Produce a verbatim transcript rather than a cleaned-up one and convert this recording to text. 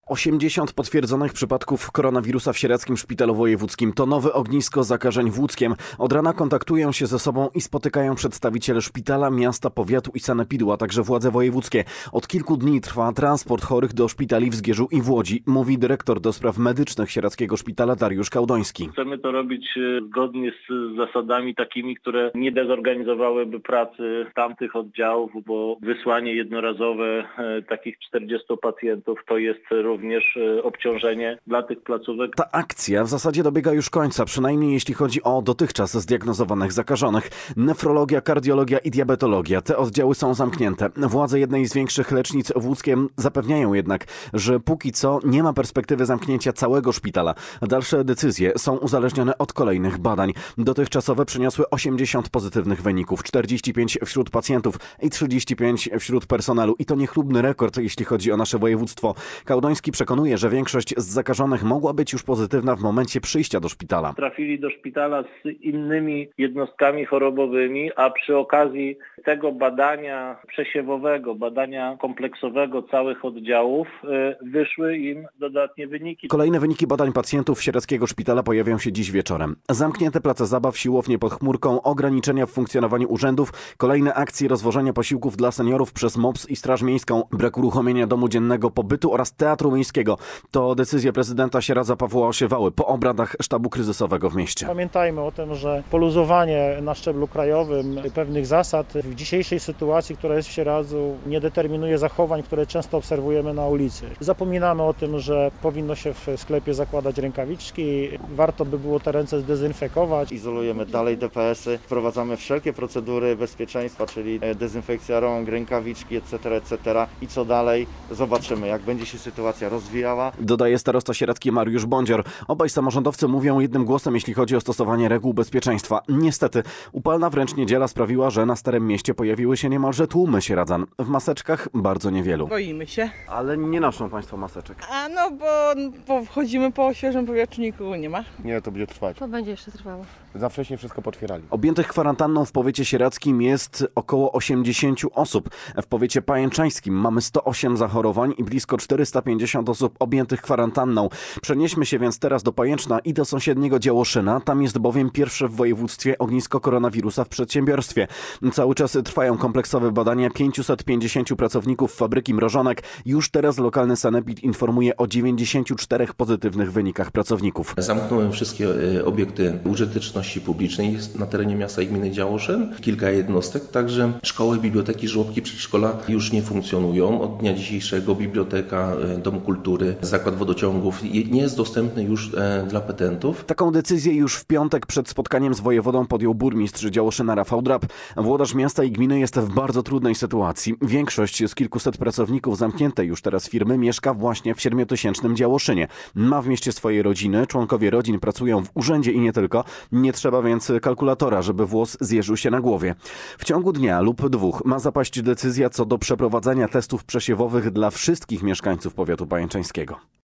osiemdziesiąt potwierdzonych przypadków koronawirusa w Sieradzkim Szpitalu Wojewódzkim. To nowe ognisko zakażeń w Łódzkiem. Od rana kontaktują się ze sobą i spotykają przedstawiciele szpitala, miasta, powiatu i sanepidu, a także władze wojewódzkie. Od kilku dni trwa transport chorych do szpitali w Zgierzu i w Łodzi, mówi dyrektor do spraw medycznych Sieradzkiego Szpitala Dariusz Kałdoński. Chcemy to robić zgodnie z zasadami takimi, które nie dezorganizowałyby pracy tamtych oddziałów, bo wysłanie jednorazowe takich czterdziestu pacjentów to jest również obciążenie dla tych placówek. Ta akcja w zasadzie dobiega już końca, przynajmniej jeśli chodzi o dotychczas zdiagnozowanych zakażonych. Nefrologia, kardiologia i diabetologia. Te oddziały są zamknięte. Władze jednej z większych lecznic w Łódzkiem zapewniają jednak, że póki co nie ma perspektywy zamknięcia całego szpitala. Dalsze decyzje są uzależnione od kolejnych badań. Dotychczasowe przyniosły osiemdziesiąt pozytywnych wyników, czterdzieści pięć wśród pacjentów i trzydzieści pięć wśród personelu. I to niechlubny rekord, jeśli chodzi o nasze województwo. Kałdoński przekonuje, że większość z zakażonych mogła być już pozytywna w momencie przyjścia do szpitala. Trafili do szpitala z innymi jednostkami chorobowymi, a przy okazji tego badania przesiewowego, badania kompleksowego całych oddziałów wyszły im dodatnie wyniki. Kolejne wyniki badań pacjentów Sieradzkiego Szpitala pojawią się dziś wieczorem. Zamknięte place zabaw, siłownie pod chmurką, ograniczenia w funkcjonowaniu urzędów, kolejne akcje rozwożenia posiłków dla seniorów przez M O P S i Straż Miejską, brak uruchomienia domu dziennego pobytu oraz Teatru Miejskiego. To decyzja prezydenta Sieradza Pawła Osiewały po obradach sztabu kryzysowego w mieście. Pamiętajmy o tym, że poluzowanie na szczeblu krajowym pewnych zasad w dzisiejszej sytuacji, która jest w Sieradzu, nie determinuje zachowań, które często obserwujemy na ulicy. Zapominamy o tym, że powinno się w sklepie zakładać rękawiczki, warto by było te ręce zdezynfekować. Izolujemy dalej D P S y, wprowadzamy wszelkie procedury bezpieczeństwa, czyli dezynfekcja rąk, rękawiczki, et cetera, et cetera. I co dalej? Zobaczymy, jak będzie się sytuacja rozwijała. Dodaje starosta sieradzki Mariusz Bądzior. Obaj samorządowcy mówią jednym głosem, jeśli chodzi o stosowanie reguł bezpieczeństwa. Niestety, upalna wręcz niedziela sprawiła, że na Starym Mieście pojawiły się niemalże tłumy sieradzan. W maseczkach bardzo niewielu. Boimy się. Ale nie noszą państwo maseczek. A no, bo, bo wchodzimy po świeżym powietrzu, nikogo nie ma. Nie, to będzie trwać. To będzie jeszcze trwało. Za wcześnie wszystko potwierali. Objętych kwarantanną w powiecie sieradzkim jest około osiemdziesiąt osób. W powiecie pajęczańskim mamy sto osiem zachorowań i blisko czterysta pięćdziesiąt osób objętych kwarantanną. Przenieśmy się więc teraz do Pajęczna i do sąsiedniego Działoszyna. Tam jest bowiem pierwsze w województwie ognisko koronawirusa w przedsiębiorstwie. Cały czas trwają kompleksowe badania pięciuset pięćdziesięciu pracowników fabryki mrożonek. Już teraz lokalny sanepid informuje o dziewięćdziesięciu czterech pozytywnych wynikach pracowników. Zamknąłem wszystkie użyteczności użyteczności publicznej na terenie miasta i gminy Działoszyn. Kilka jednostek, także szkoły, biblioteki, żłobki, przedszkola już nie funkcjonują. Od dnia dzisiejszego biblioteka, Dom Kultury, Zakład Wodociągów nie jest dostępny już dla petentów. Taką decyzję już w piątek przed spotkaniem z wojewodą podjął burmistrz Działoszyna Rafał Drab. Włodarz miasta i gminy jest w bardzo trudnej sytuacji. Większość z kilkuset pracowników zamkniętej już teraz firmy mieszka właśnie w siedmiotysięcznym Działoszynie. Ma w mieście swoje rodziny, członkowie rodzin pracują w urzędzie i nie tylko. Nie trzeba więc kalkulatora, żeby włos zjeżył się na głowie. W ciągu dnia lub dwóch ma zapaść decyzja co do przeprowadzania testów przesiewowych dla wszystkich mieszkańców powiatu pajęczańskiego.